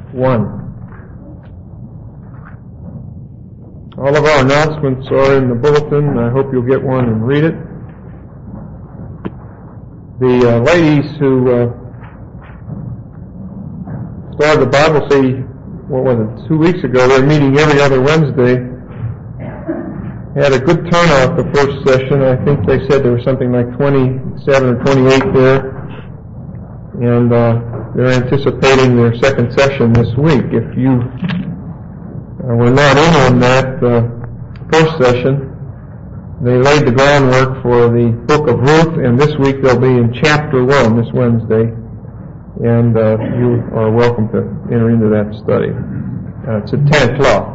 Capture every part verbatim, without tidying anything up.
one. All of our announcements are in the bulletin. I hope you'll get one and read it. The uh, ladies who uh, started the Bible study, what was it, two weeks ago, they're meeting every other Wednesday. Had a good turnout the first session. I think they said there was something like twenty-seven or twenty-eight there. And uh, they're anticipating their second session this week. If you uh, were not in on that uh, first session, they laid the groundwork for the book of Ruth, and this week they'll be in chapter one this Wednesday. And uh, you are welcome to enter into that study. Uh, it's at ten o'clock.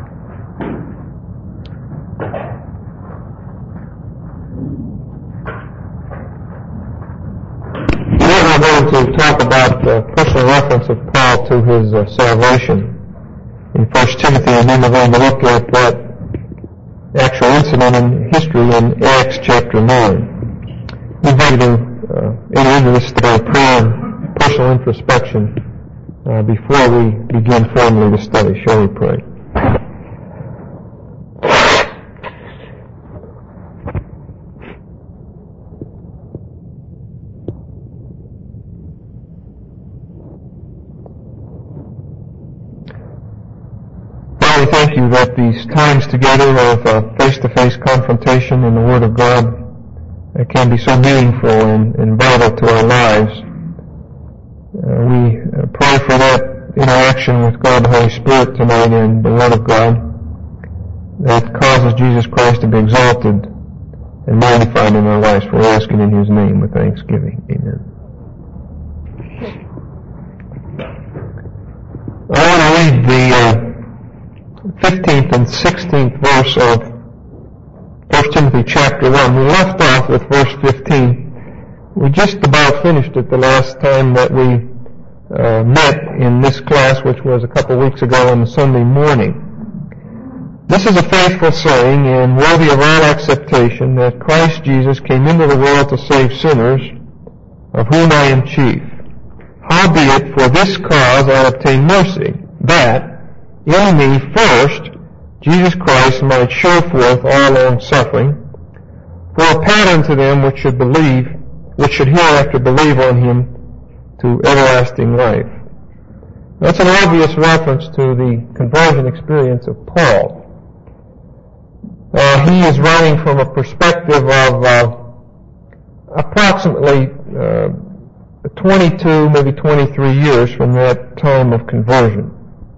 We're going to talk about the personal reference of Paul to his uh, salvation in First Timothy, and then we're going to look at that actual incident in history in Acts chapter nine. We're going to uh, enter into this today, prayer and personal introspection, uh, before we begin formally the study. Shall we pray? Thank you that these times together of uh, face-to-face confrontation in the Word of God uh, can be so meaningful and, and vital to our lives. Uh, we uh, pray for that interaction with God the Holy Spirit tonight in the Word of God that causes Jesus Christ to be exalted and magnified in our lives. We're asking in His name with thanksgiving. Amen. I want to read the uh, fifteenth and sixteenth verse of First Timothy chapter one. We left off with verse fifteen. We just about finished it the last time that we uh, met in this class, which was a couple weeks ago on the Sunday morning. This is a faithful saying and worthy of all acceptation, that Christ Jesus came into the world to save sinners, of whom I am chief. Howbeit for this cause I obtain mercy, that in me first Jesus Christ might show forth all long suffering, for a pattern to them which should believe, which should hereafter believe on Him to everlasting life. That's an obvious reference to the conversion experience of Paul. Uh, he is writing from a perspective of uh, approximately uh, twenty-two, maybe twenty-three years from that time of conversion.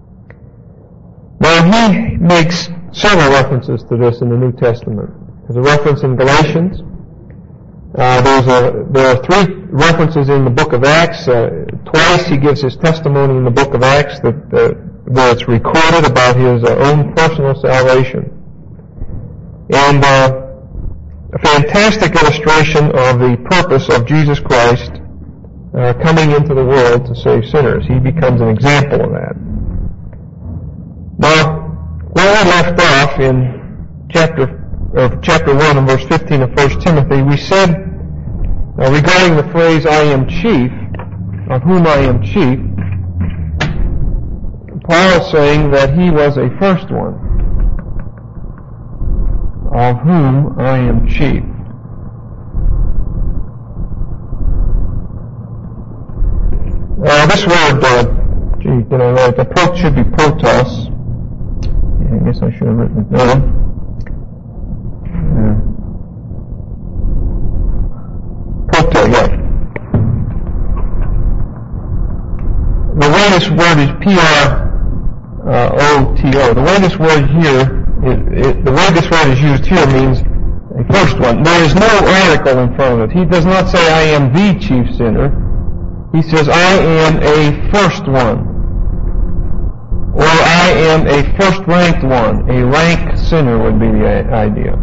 Now, he makes several references to this in the New Testament. There's a reference in Galatians. Uh, there's a, there are three references in the book of Acts. Uh, twice he gives his testimony in the book of Acts that, uh, where it's recorded about his uh, own personal salvation. And uh, a fantastic illustration of the purpose of Jesus Christ uh, coming into the world to save sinners. He becomes an example of that. Now, where we left off in chapter uh, chapter one and verse fifteen of First Timothy, we said uh, regarding the phrase "I am chief," of whom I am chief, Paul is saying that he was a first one, of whom I am chief. Uh, this word, uh, gee, you know, right, the pro should be protos. I guess I should have written it down. Uh, proto, yeah. The way this word is P R O T O. The way this word here, it, it, the way this word is used here means a first one. There is no article in front of it. He does not say, I am the chief sinner. He says, I am a first one. Or I am a first-ranked one. A rank sinner would be the idea.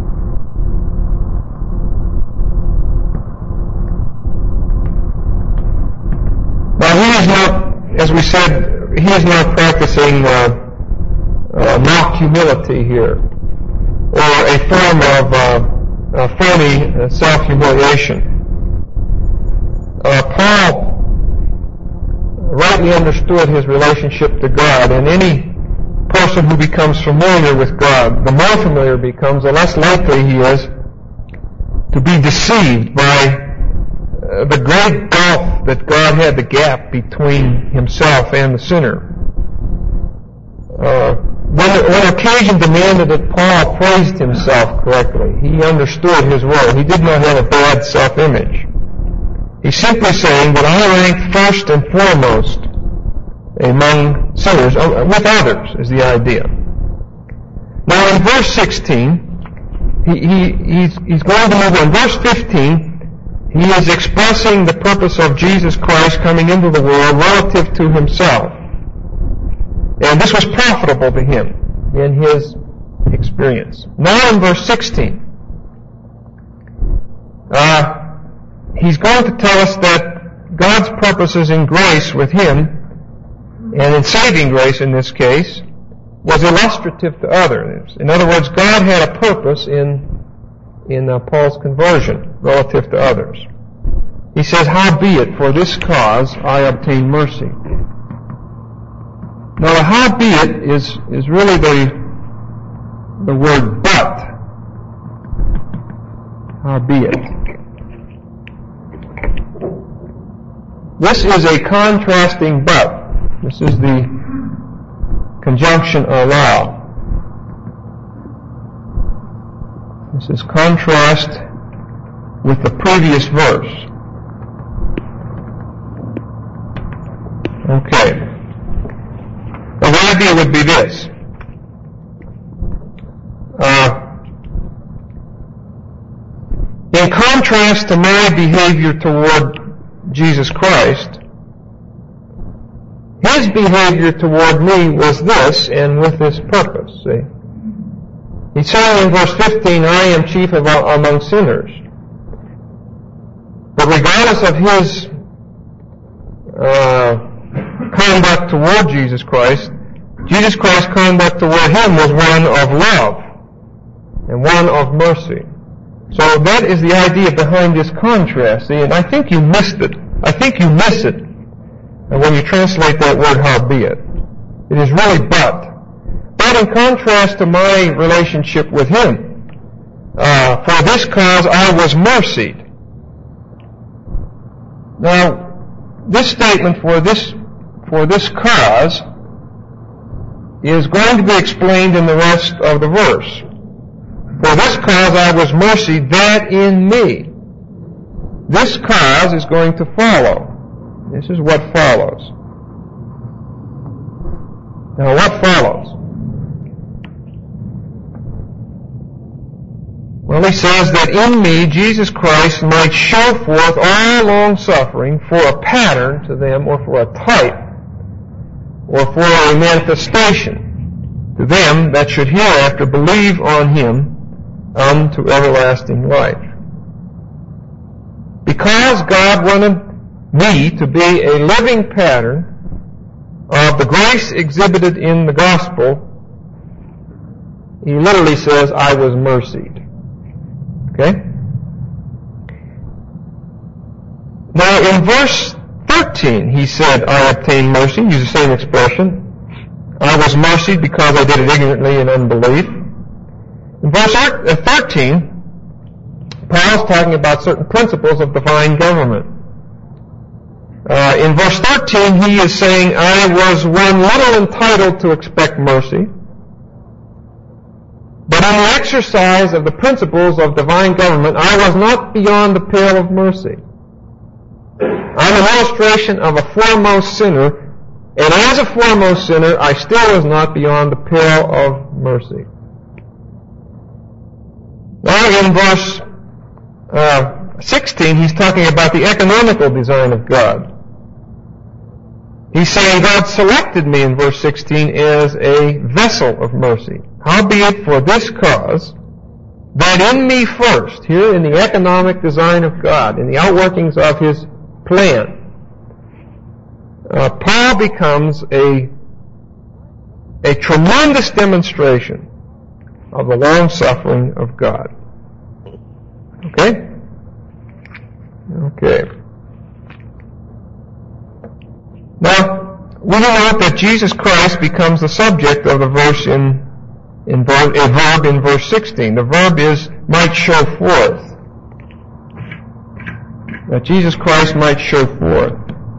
Now he is not, as we said, he is not practicing uh, uh, mock humility here, or a form of uh, uh, phony uh, self-humiliation. Uh, Paul rightly understood his relationship to God. And any person who becomes familiar with God, the more familiar he becomes, the less likely he is to be deceived by uh, the great gulf that God had, the gap between himself and the sinner. Uh, when, when occasion demanded it, Paul praised himself correctly. He understood his role. He did not have a bad self-image. He's simply saying that I rank first and foremost among sinners, uh, with others, is the idea. Now in verse sixteen, he, he, he's, he's going to move on. Verse fifteen, he is expressing the purpose of Jesus Christ coming into the world relative to himself. And this was profitable to him in his experience. Now in verse sixteen, uh, he's going to tell us that God's purposes in grace with him, and in saving grace in this case, was illustrative to others. In other words, God had a purpose in, in uh, Paul's conversion relative to others. He says, howbeit, for this cause I obtain mercy. Now the howbeit is, is really the, the word but. Howbeit. This is a contrasting but. This is the conjunction allow. This is contrast with the previous verse. Okay. Now the idea would be this. Uh, in contrast to my behavior toward Jesus Christ, his behavior toward me was this, and with this purpose. See? He's saying in verse fifteen, I am chief of, among sinners. But regardless of his uh, conduct toward Jesus Christ, Jesus Christ's conduct toward him was one of love and one of mercy. So that is the idea behind this contrast. See, and I think you missed it. I think you miss it. And when you translate that word howbeit, it is really but. But in contrast to my relationship with him, uh, for this cause I was mercied. Now, this statement for this for this cause is going to be explained in the rest of the verse. For this cause I was mercied, that in me. This cause is going to follow. This is what follows. Now what follows? Well, he says that in me Jesus Christ might show forth all long suffering for a pattern to them, or for a type, or for a manifestation to them that should hereafter believe on him unto everlasting life. Because God wanted me to be a living pattern of the grace exhibited in the gospel, he literally says, I was mercied. Okay? Now in verse thirteen, he said, I obtained mercy. Use the same expression. I was mercied because I did it ignorantly in unbelief. In verse thirteen, Paul's talking about certain principles of divine government. Uh, in verse thirteen, he is saying, I was one little entitled to expect mercy, but in the exercise of the principles of divine government, I was not beyond the pale of mercy. I'm an illustration of a foremost sinner, and as a foremost sinner, I still was not beyond the pale of mercy. Now in verse uh, sixteen, he's talking about the economical design of God. He's saying God selected me in verse sixteen as a vessel of mercy. Howbeit for this cause, that in me first, here in the economic design of God, in the outworkings of his plan, uh, Paul becomes a, a tremendous demonstration of the long suffering of God. Okay? Okay. Now, we note that Jesus Christ becomes the subject of the verse in, in verb, a verb in verse sixteen. The verb is might show forth. That Jesus Christ might show forth.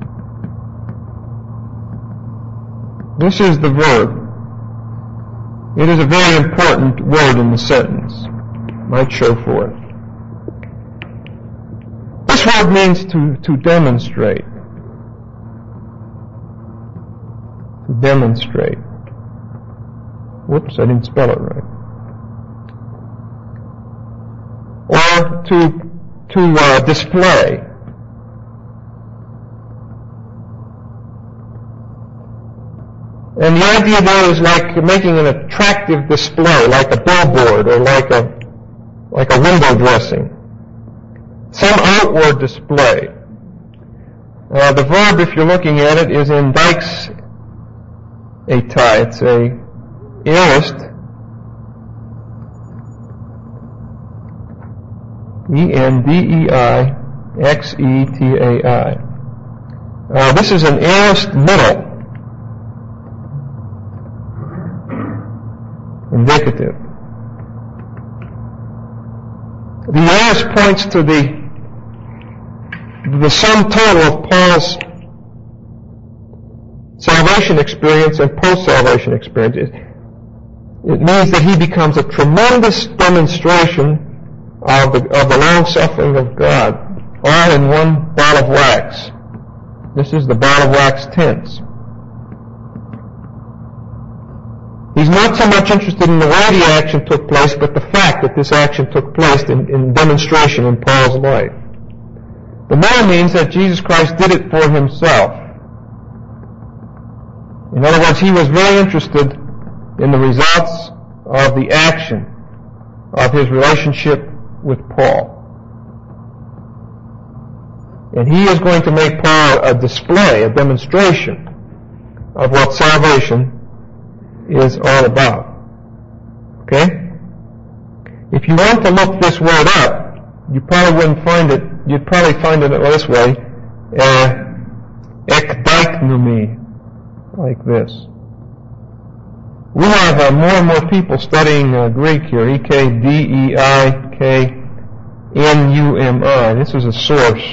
This is the verb. It is a very important word in the sentence. Might show forth. This word means to, to demonstrate. To demonstrate. Whoops, I didn't spell it right. Or to to uh, display. And the idea there is like making an attractive display, like a billboard or like a like a window dressing. Some outward display. Uh, the verb, if you're looking at it, is in Dyke's etai. It's a aorist. E N D E I X E T A I. Uh, this is an aorist middle. Indicative. The aorist points to the the sum total of Paul's salvation experience and post-salvation experience. It, it means that he becomes a tremendous demonstration of the, of the long-suffering of God, all in one ball of wax. This is the ball of wax tense. He's not so much interested in the way the action took place, but the fact that this action took place in, in demonstration in Paul's life. The more means that Jesus Christ did it for himself. In other words, he was very interested in the results of the action of his relationship with Paul. And he is going to make Paul a display, a demonstration of what salvation is all about. Okay? If you want to look this word up, you probably wouldn't find it, you'd probably find it this way, uh, ekdiknoumi, like this. We have uh, more and more people studying uh, Greek here, E K D E I K N U M I. This is a source.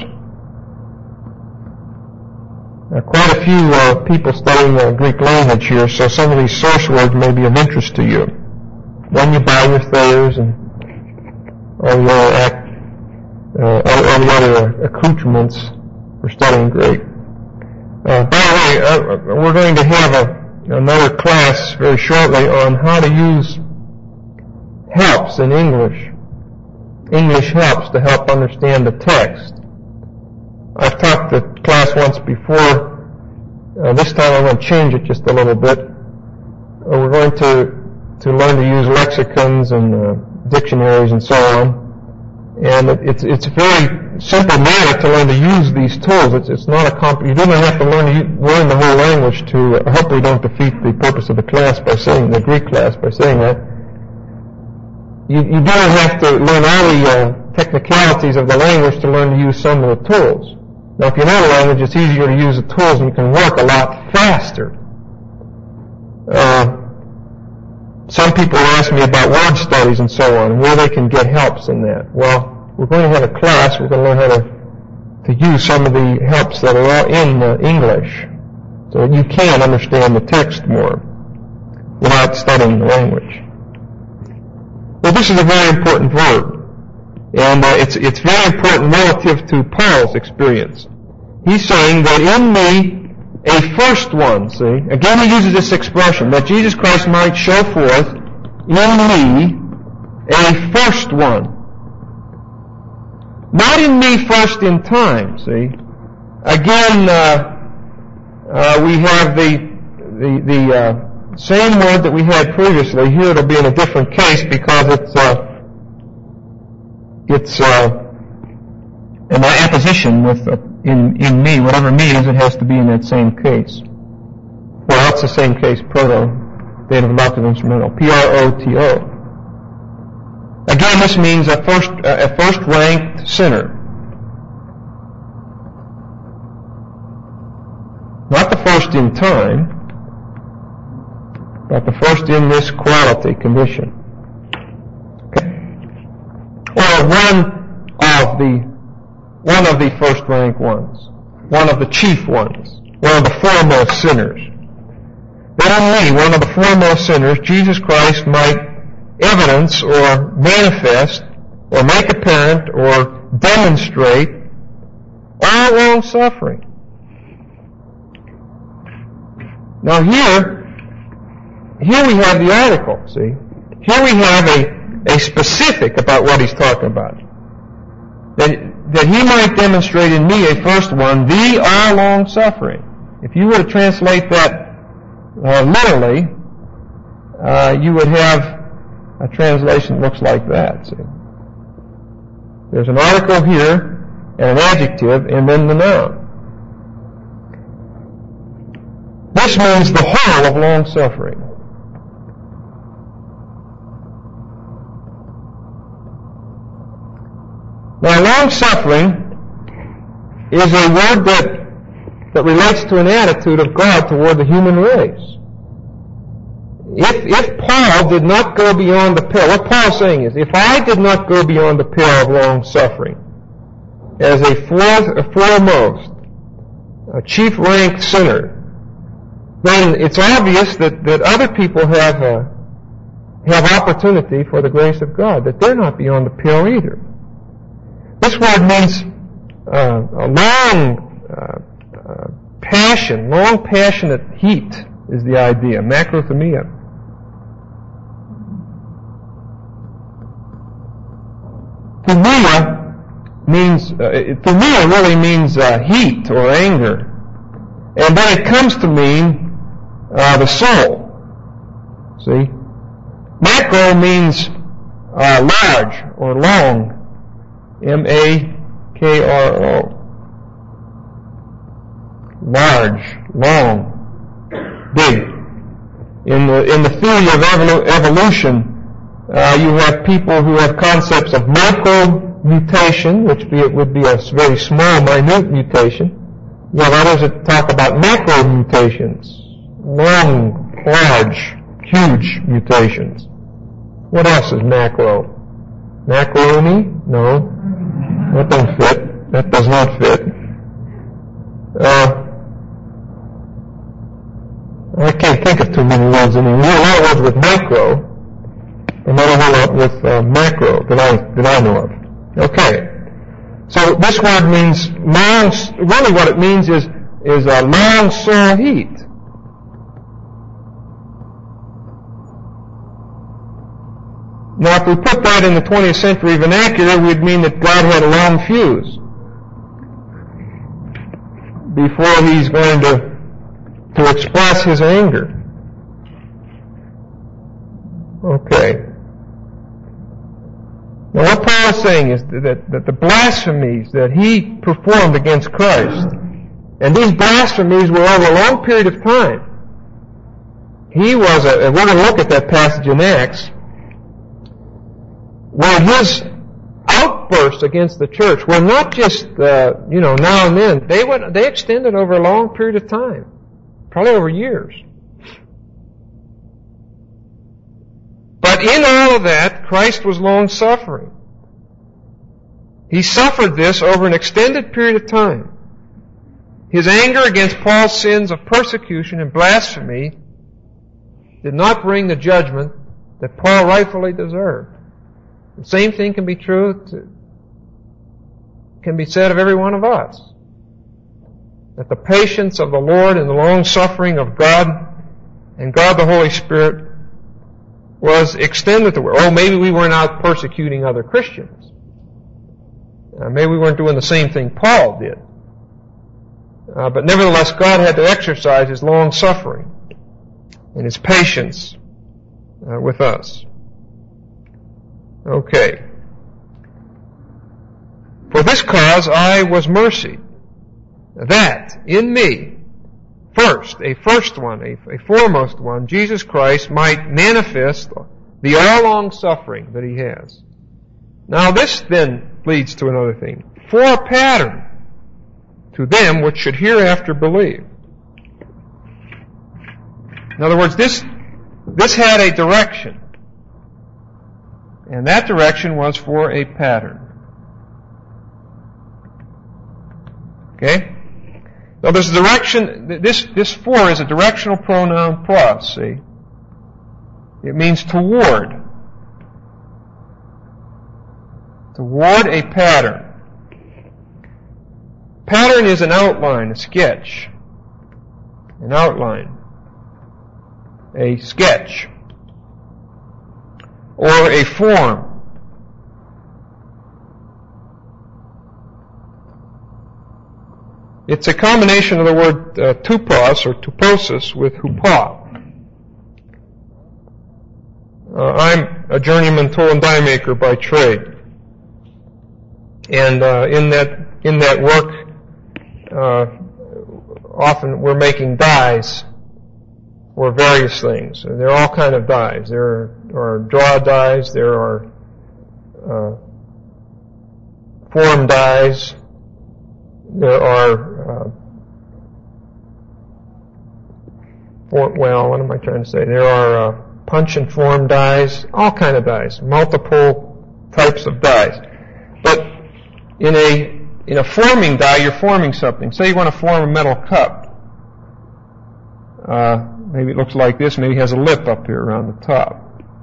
Uh, quite a few uh, people studying uh, Greek language here, so some of these source words may be of interest to you. When you buy your Thayers and all the other, act, uh, all, all the other accoutrements for studying Greek. Uh, by the way, uh, we're going to have a, another class very shortly on how to use helps in English. English helps to help understand the text. I've taught the class once before. Uh, this time I'm going to change it just a little bit. Uh, we're going to to learn to use lexicons and uh, dictionaries and so on. And it, it's it's a very simple matter to learn to use these tools. It's it's not a comp. You don't have to learn to use, learn the whole language to. Uh, hopefully, don't defeat the purpose of the class by saying the Greek class by saying that. You you don't have to learn all the uh, technicalities of the language to learn to use some of the tools. Now, if you know the language, it's easier to use the tools and you can work a lot faster. Uh, some people ask me about word studies and so on, and where they can get helps in that. Well, we're going to have a class. We're going to learn how to, to use some of the helps that are all in uh, English so that you can understand the text more without studying the language. Well, this is a very important verb. And uh, it's it's very important relative to Paul's experience. He's saying that in me, a first one, see? Again, he uses this expression, that Jesus Christ might show forth in me a first one. Not in me first in time, see? Again, uh, uh, we have the the, the uh, same word that we had previously. Here it'll be in a different case because it's... Uh, It's uh, an apposition with uh, in in me. Whatever me is, it has to be in that same case. Well, that's the same case. Proto, dative adoptive instrumental. P R O T O. Again, this means a first uh, a first ranked sinner, not the first in time, but the first in this quality condition. Okay. Or one of the one of the first-rank ones, one of the chief ones, one of the foremost sinners. That in me, one of the foremost sinners, Jesus Christ might evidence or manifest or make apparent or demonstrate all long-suffering. Now here, here we have the article, see? Here we have a, a specific about what he's talking about. That, that he might demonstrate in me, a first one, the all long-suffering. If you were to translate that uh, literally, uh, you would have a translation that looks like that, see? There's an article here, and an adjective, and then the noun. This means the whole of long-suffering. Now, long-suffering is a word that, that relates to an attitude of God toward the human race. If, if Paul did not go beyond the pale, what Paul's saying is, if I did not go beyond the pale of long-suffering, as a fourth, a foremost, a chief-ranked sinner, then it's obvious that, that other people have uh, have opportunity for the grace of God, that they're not beyond the pale either. This word means uh, a long uh, uh, passion, long passionate heat is the idea, macrothemia. Thumia means, uh, thumia really means uh, heat or anger. And then it comes to mean uh, the soul. See? Macro means uh, large or long. M A K R O. Large, long, big. In the, in the theory of evolu- evolution, uh, you have people who have concepts of micro mutation, which be, would be a very small, minute mutation. You have others that talk about macro mutations, long, large, huge mutations. What else is macro? Macaroni? No. That doesn't fit. That does not fit. Uh, I can't think of too many words. I mean, there are a lot of words with micro, and not a whole lot with uh, macro that I, that I know of. Okay. So this word means long, really what it means is, is a long soul heat. Now if we put that in the twentieth century vernacular, we'd mean that God had a long fuse before he's going to, to express his anger. Okay. Now what Paul is saying is that, that the blasphemies that he performed against Christ, and these blasphemies were over a long period of time. He was, a, we're going to look at that passage in Acts, where his outbursts against the church were not just, uh, you know, now and then. They went, they extended over a long period of time, probably over years. But in all of that, Christ was long-suffering. He suffered this over an extended period of time. His anger against Paul's sins of persecution and blasphemy did not bring the judgment that Paul rightfully deserved. The same thing can be true, to, can be said of every one of us. That the patience of the Lord and the long-suffering of God and God the Holy Spirit was extended to where, oh, maybe we weren't out persecuting other Christians. Uh, maybe we weren't doing the same thing Paul did. Uh, but nevertheless, God had to exercise his long-suffering and his patience uh, with us. Okay. For this cause I was mercied, that in me, first, a first one, a, a foremost one, Jesus Christ might manifest the all-long suffering that he has. Now this then leads to another thing. For a pattern to them which should hereafter believe. In other words, this, this had a direction. And that direction was for a pattern. Okay? Now this direction, this, this for is a directional pronoun pros, see? It means toward. Toward a pattern. Pattern is an outline, a sketch. An outline. A sketch. Or a form. It's a combination of the word uh, tupos or tuposis with hupa. Uh, I'm a journeyman tool and die maker by trade. And uh, in that in that work, uh, often we're making dies for various things. There are all kind of dies. There are, are draw dies. There are uh, form dies. There are, uh, for, well, what am I trying to say? There are uh, punch and form dies, all kind of dies, multiple types of dies. But in a in a forming die, you're forming something. Say you want to form a metal cup. Uh, maybe it looks like this. Maybe it has a lip up here around the top.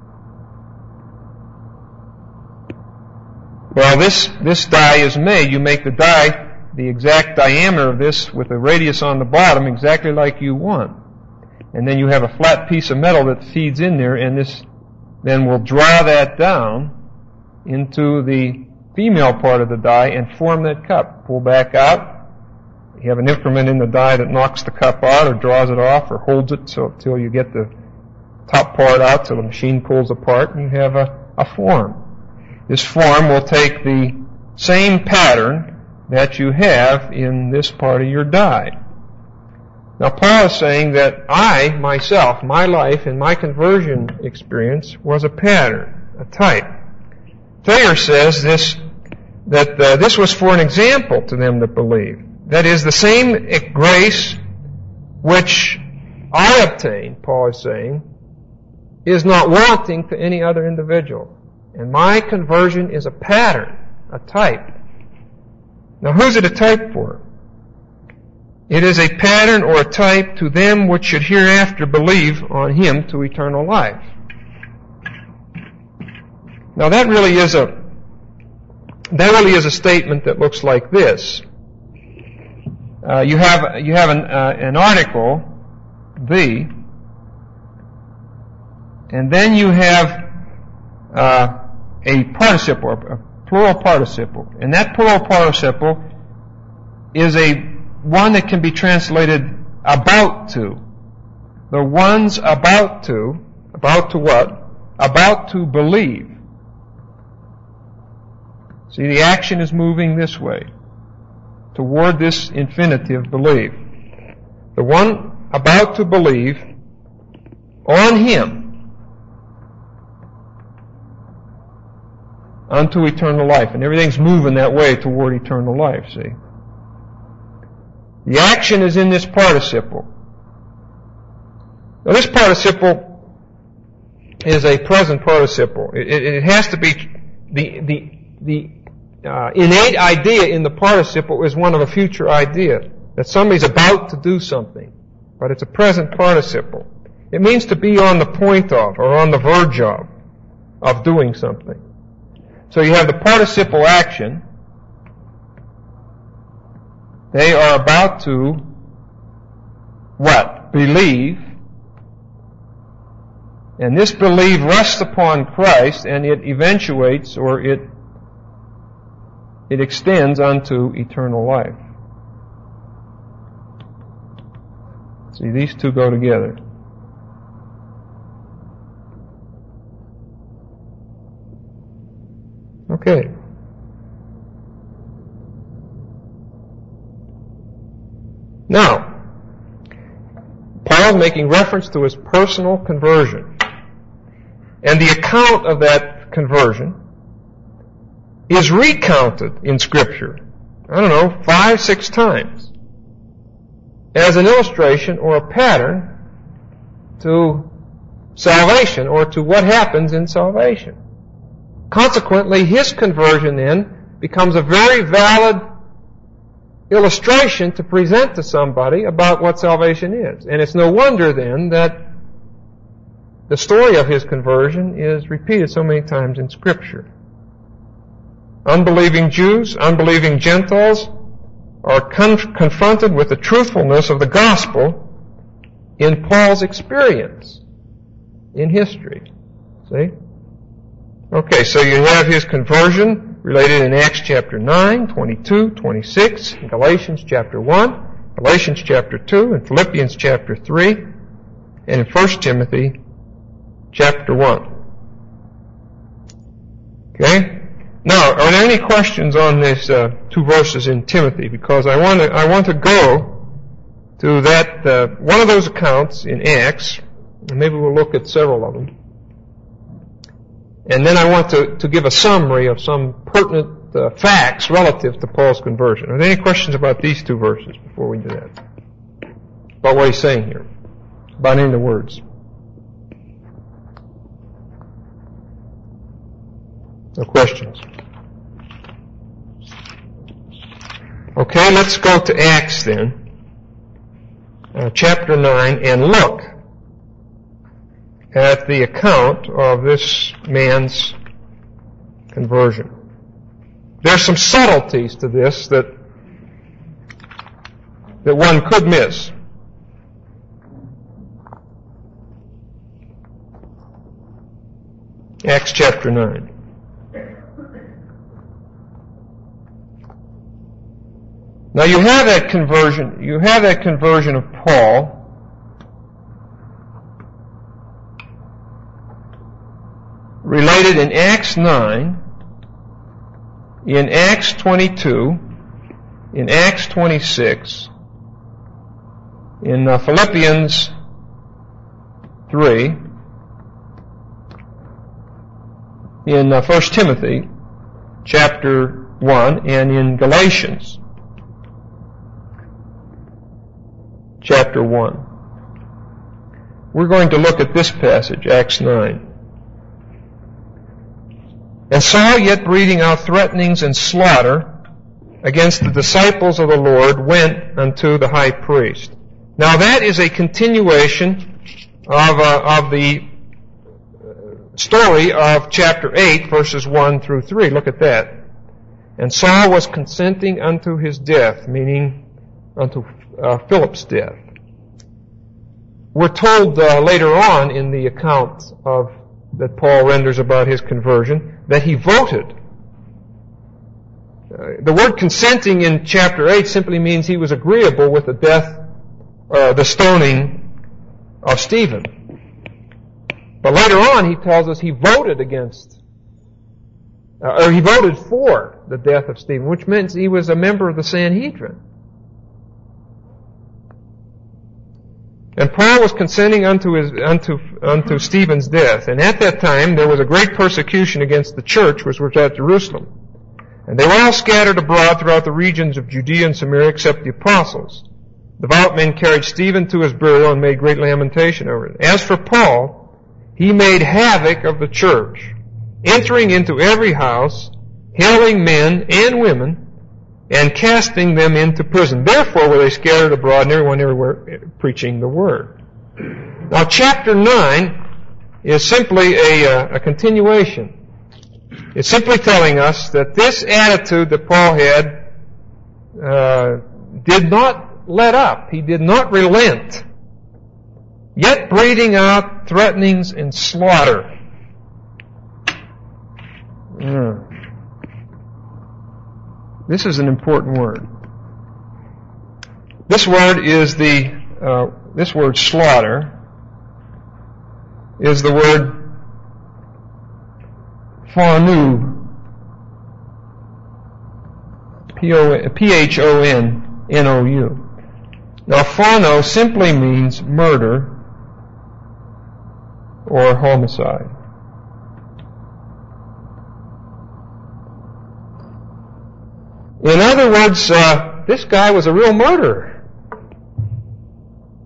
Well, this this die is made. You make the die the exact diameter of this with a radius on the bottom exactly like you want. And then you have a flat piece of metal that feeds in there, and this then will draw that down into the female part of the die and form that cup. Pull back out. You have an increment in the die that knocks the cup out or draws it off or holds it so till you get the top part out till the machine pulls apart, and you have a, a form. This form will take the same pattern that you have in this part of your die. Now Paul is saying that I, myself, my life and my conversion experience was a pattern, a type. Thayer says this, that uh, this was for an example to them that believe. That is, the same grace which I obtained, Paul is saying, is not wanting to any other individual. And my conversion is a pattern, a type. Now, who's it a type for? It is a pattern or a type to them which should hereafter believe on Him to eternal life. Now, that really is a that really is a statement that looks like this. Uh, you have you have an, uh, an article, the, and then you have uh, a participle, a plural participle. And that plural participle is a one that can be translated about to. The ones about to, about to what? About to believe. See, the action is moving this way, toward this infinitive believe. The one about to believe on Him unto eternal life. And everything's moving that way toward eternal life, see. The action is in this participle. Now this participle is a present participle. It, it, it has to be, the, the, the uh, innate idea in the participle is one of a future idea, that somebody's about to do something. But it's a present participle. It means to be on the point of, or on the verge of, of doing something. So you have the participle action. They are about to what? Believe. And this belief rests upon Christ, and it eventuates, or it it extends unto eternal life. See, these two go together. Okay. Now, Paul's making reference to his personal conversion. And the account of that conversion is recounted in Scripture, I don't know, five, six times, as an illustration or a pattern to salvation or to what happens in salvation. Consequently, his conversion then becomes a very valid illustration to present to somebody about what salvation is. And it's no wonder then that the story of his conversion is repeated so many times in Scripture. Unbelieving Jews, unbelieving Gentiles are con- confronted with the truthfulness of the gospel in Paul's experience in history. See? Okay, so you have his conversion related in Acts chapter nine, twenty-two, twenty-six, in Galatians chapter one, Galatians chapter two, and Philippians chapter three, and in First Timothy chapter one. Okay? Now, are there any questions on these uh, two verses in Timothy? Because I want to I want to go to that uh, one of those accounts in Acts, and maybe we'll look at several of them. And then I want to, to give a summary of some pertinent uh, facts relative to Paul's conversion. Are there any questions about these two verses before we do that? About what he's saying here? About any of the words? No questions? Okay, let's go to Acts then, uh, chapter nine, and look at the account of this man's conversion. There's some subtleties to this that that one could miss. Acts chapter nine. Now you have that conversion, you have that conversion of Paul related in Acts nine, in Acts twenty-two, in Acts twenty-six, in uh, Philippians three, in uh, First Timothy chapter one, and in Galatians chapter one. We're going to look at this passage, Acts nine. And Saul, yet breathing out threatenings and slaughter against the disciples of the Lord, went unto the high priest. Now that is a continuation of, uh, of the story of chapter eight, verses one through three. Look at that. And Saul was consenting unto his death, meaning unto uh, Philip's death. We're told uh, later on in the account of that Paul renders about his conversion that he voted. Uh, the word consenting in chapter eight simply means he was agreeable with the death, uh, the stoning of Stephen. But later on he tells us he voted against, uh, or he voted for the death of Stephen, which means he was a member of the Sanhedrin. And Paul was consenting unto his, unto, unto Stephen's death. And at that time, there was a great persecution against the church, which was at Jerusalem. And they were all scattered abroad throughout the regions of Judea and Samaria, except the apostles. Devout men carried Stephen to his burial and made great lamentation over it. As for Paul, he made havoc of the church, entering into every house, hailing men and women, and casting them into prison. Therefore were they scattered abroad, and everyone everywhere preaching the word. Now, chapter nine is simply a, uh, a continuation. It's simply telling us that this attitude that Paul had uh, did not let up. He did not relent, yet breathing out threatenings and slaughter. Mm. This is an important word. This word is the, uh, this word slaughter is the word phonu, P H O N N O U. Now, phono simply means murder or homicide. In other words, uh, this guy was a real murderer.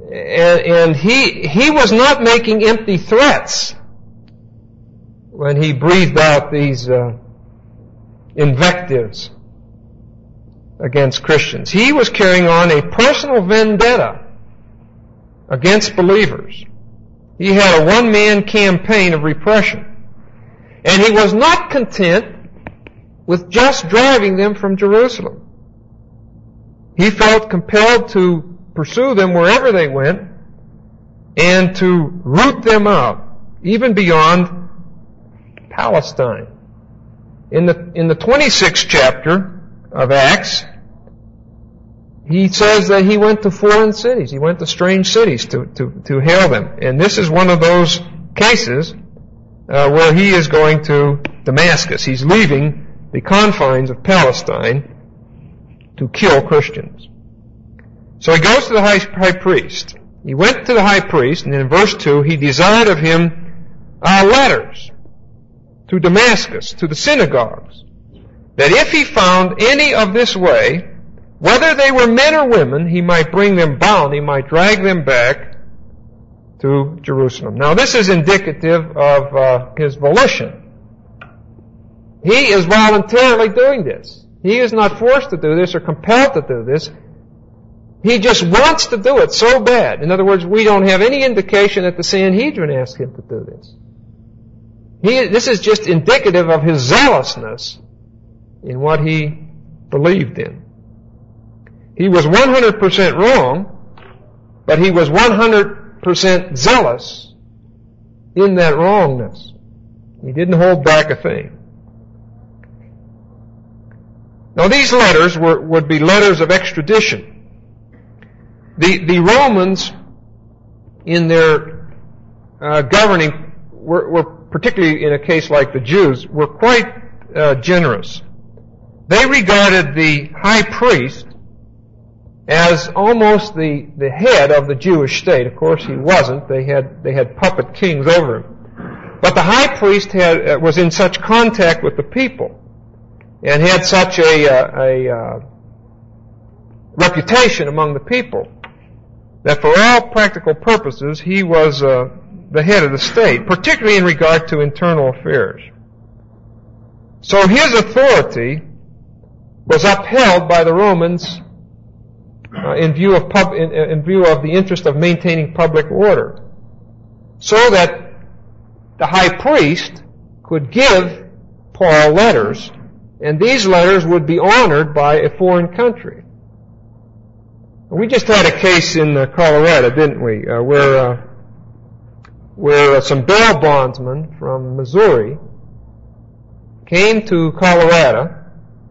And, and he, he was not making empty threats when he breathed out these uh, invectives against Christians. He was carrying on a personal vendetta against believers. He had a one-man campaign of repression. And he was not content with just driving them from Jerusalem. He felt compelled to pursue them wherever they went and to root them out, even beyond Palestine. In the, in the twenty-sixth chapter of Acts, he says that he went to foreign cities. He went to strange cities to, to, to hail them. And this is one of those cases uh, where he is going to Damascus. He's leaving the confines of Palestine to kill Christians. So he goes to the high, high priest. He went to the high priest, and in verse two, he desired of him uh, letters to Damascus, to the synagogues, that if he found any of this way, whether they were men or women, he might bring them bound, he might drag them back to Jerusalem. Now this is indicative of uh, his volition. He is voluntarily doing this. He is not forced to do this or compelled to do this. He just wants to do it so bad. In other words, we don't have any indication that the Sanhedrin asked him to do this. He, this is just indicative of his zealousness in what he believed in. He was one hundred percent wrong, but he was one hundred percent zealous in that wrongness. He didn't hold back a thing. Now these letters were, would be letters of extradition. The, the Romans, in their uh, governing, were, were particularly in a case like the Jews, were quite uh, generous. They regarded the high priest as almost the, the head of the Jewish state. Of course, he wasn't. They had they had puppet kings over him. But the high priest had uh, was in such contact with the people and had such a, uh, a uh, reputation among the people that for all practical purposes he was uh, the head of the state, particularly in regard to internal affairs. So his authority was upheld by the Romans uh, in view of pub, in, in view of the interest of maintaining public order, so that the high priest could give Paul letters, and these letters would be honored by a foreign country. We just had a case in uh, Colorado, didn't we, uh, where uh, where uh, some bail bondsmen from Missouri came to Colorado.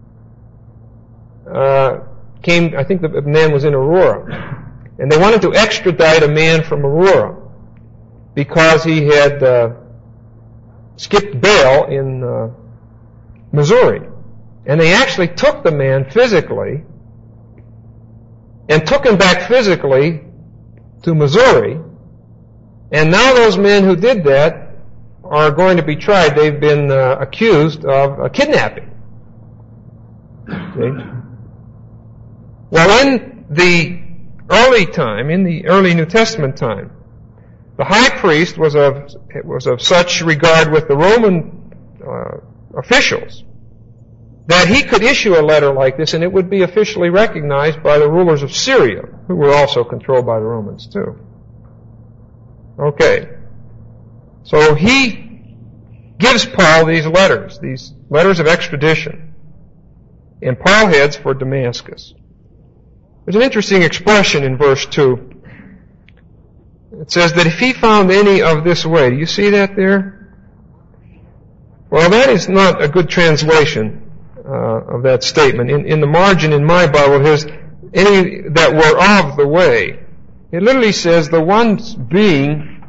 Uh, came, I think the man was in Aurora, and they wanted to extradite a man from Aurora because he had uh, skipped bail in uh, Missouri, and they actually took the man physically and took him back physically to Missouri. And now those men who did that are going to be tried. They've been uh, accused of uh, kidnapping. See? Well, in the early time, in the early New Testament time, the high priest was of was of such regard with the Roman uh, officials that he could issue a letter like this, and it would be officially recognized by the rulers of Syria, who were also controlled by the Romans too. Okay. So he gives Paul these letters, these letters of extradition, and Paul heads for Damascus. There's an interesting expression in verse two. It says that if he found any of this way, do you see that there? Well, that is not a good translation Uh, of that statement. In, in the margin in my Bible, there's any that were of the way. It literally says the ones being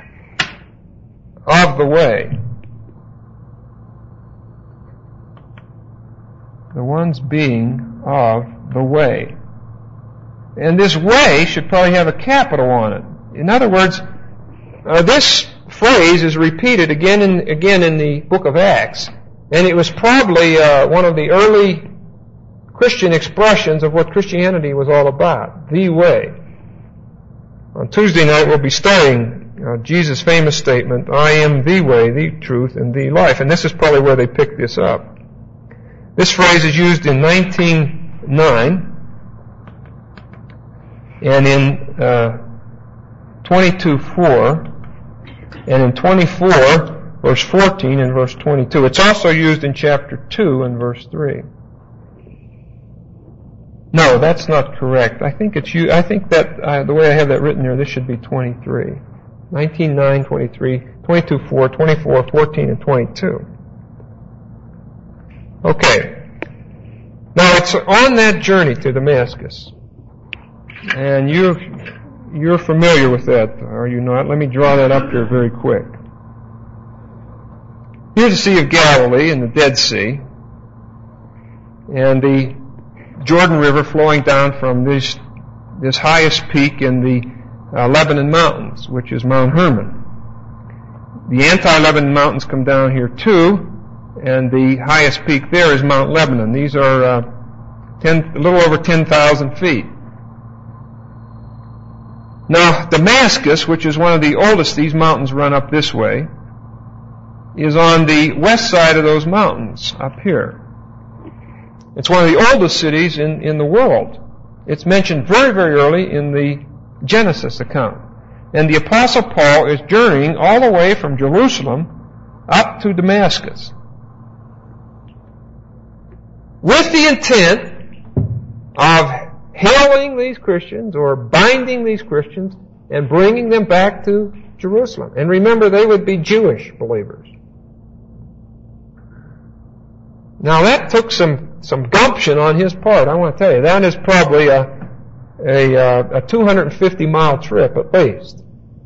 of the way. The ones being of the way. And this way should probably have a capital on it. In other words, uh, this phrase is repeated again and again in the book of Acts. And it was probably uh, one of the early Christian expressions of what Christianity was all about, the way. On Tuesday night, we'll be studying uh, Jesus' famous statement, I am the way, the truth, and the life. And this is probably where they picked this up. This phrase is used in nineteen nine and in uh, twenty-two four and in twenty-four, verse fourteen and verse twenty-two. It's also used in chapter two and verse three. No, that's not correct. I think it's you. I think that uh, the way I have that written there, this should be twenty-three. nineteen nine, twenty-three, twenty-two four, twenty-four, fourteen, and twenty-two. Okay. Now it's on that journey to Damascus, and you you're familiar with that, are you not? Let me draw that up here very quick. Here's the Sea of Galilee and the Dead Sea, and the Jordan River flowing down from this this highest peak in the uh, Lebanon Mountains, which is Mount Hermon. The anti-Lebanon mountains come down here too, and the highest peak there is Mount Lebanon. These are uh, ten, a little over ten thousand feet. Now, Damascus, which is one of the oldest, these mountains run up this way, is on the west side of those mountains, up here. It's one of the oldest cities in, in the world. It's mentioned very, very early in the Genesis account. And the Apostle Paul is journeying all the way from Jerusalem up to Damascus with the intent of hailing these Christians or binding these Christians and bringing them back to Jerusalem. And remember, they would be Jewish believers. Now that took some, some gumption on his part, I want to tell you. That is probably a, a, a two hundred fifty mile trip at least.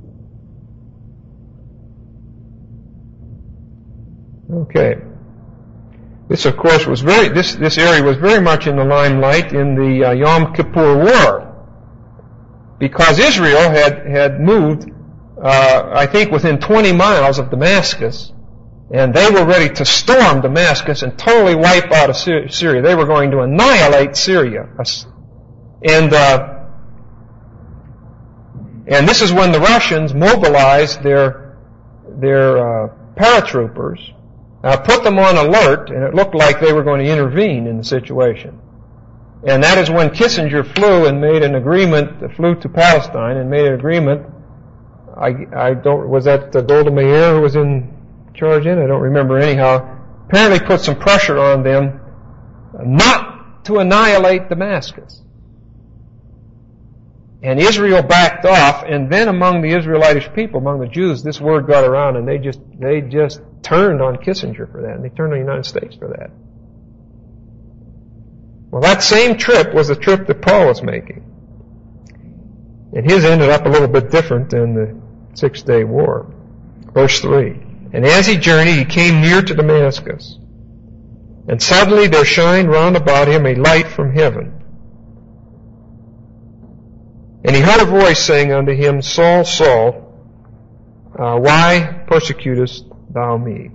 Okay. This, of course, was very, this, this area was very much in the limelight in the uh, Yom Kippur War, because Israel had, had moved, uh, I think within twenty miles of Damascus, and they were ready to storm Damascus and totally wipe out of Syria. They were going to annihilate Syria. And, uh, and this is when the Russians mobilized their, their, uh, paratroopers, uh, put them on alert, and it looked like they were going to intervene in the situation. And that is when Kissinger flew and made an agreement, flew to Palestine and made an agreement. I, I don't, was that uh, Golda Meir who was in charge in? I don't remember anyhow. Apparently put some pressure on them not to annihilate Damascus. And Israel backed off, and then among the Israelitish people, among the Jews, this word got around, and they just, they just turned on Kissinger for that, and they turned on the United States for that. Well, that same trip was the trip that Paul was making. And his ended up a little bit different than the Six-Day War. Verse three. And as he journeyed, he came near to Damascus. And suddenly there shined round about him a light from heaven. And he heard a voice saying unto him, Saul, Saul, uh, why persecutest thou me?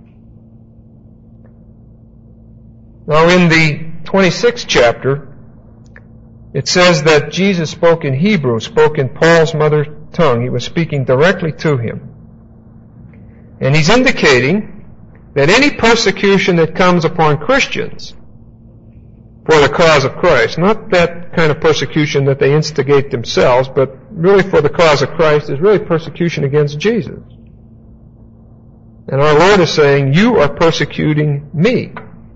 Now in the twenty-sixth chapter, it says that Jesus spoke in Hebrew, spoke in Paul's mother tongue. He was speaking directly to him. And he's indicating that any persecution that comes upon Christians for the cause of Christ, not that kind of persecution that they instigate themselves, but really for the cause of Christ, is really persecution against Jesus. And our Lord is saying, you are persecuting me.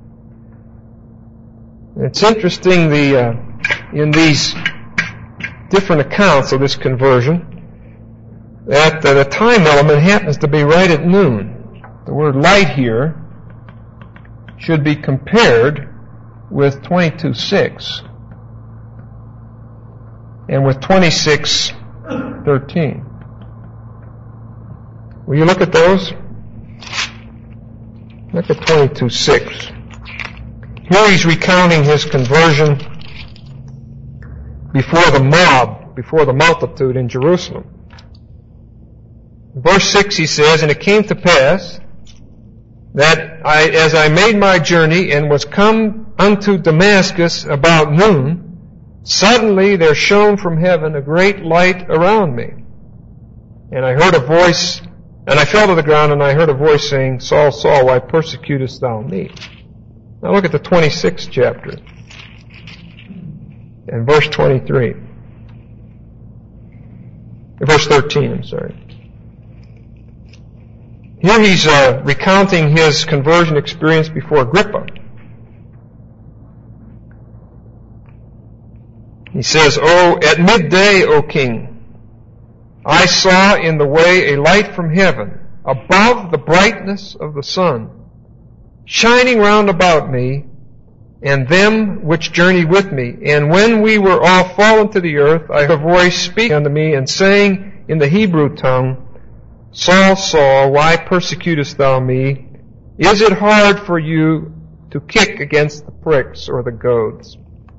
It's interesting the uh, in these different accounts of this conversion that uh, the time element happens to be right at noon. The word light here should be compared with twenty-two six and with twenty-six thirteen. Will you look at those? Look at twenty-two six. Here he's recounting his conversion before the mob, before the multitude in Jerusalem. In verse six he says, And it came to pass that I, as I made my journey and was come unto Damascus about noon, suddenly there shone from heaven a great light around me. And I heard a voice, and I fell to the ground, and I heard a voice saying, Saul, Saul, why persecutest thou me? Now look at the twenty-sixth chapter, and verse twenty-three. Verse thirteen, I'm sorry. Here he's uh, recounting his conversion experience before Agrippa. He says, "Oh, at midday, O king, I saw in the way a light from heaven, above the brightness of the sun, shining round about me, and them which journeyed with me. And when we were all fallen to the earth, I heard a voice speak unto me, and saying in the Hebrew tongue, Saul, Saul, why persecutest thou me? Is it hard for you to kick against the pricks or the goads?"